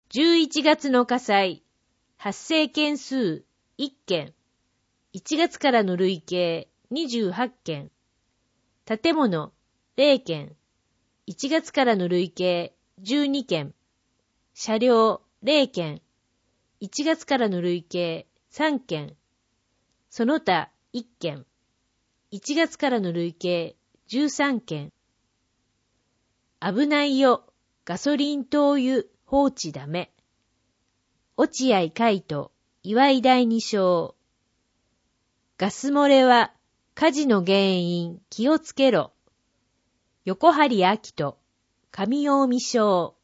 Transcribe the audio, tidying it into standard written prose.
11月の火災、発生件数1件、1月からの累計28件、建物0件、1月からの累計12件、車両0件、1月からの累計3件、その他1件、1月からの累計13件。危ないよ、ガソリン灯油放置ダメ。落合海斗、岩井第二章。ガス漏れは火事の原因、気をつけろ。横張明人、上近江省。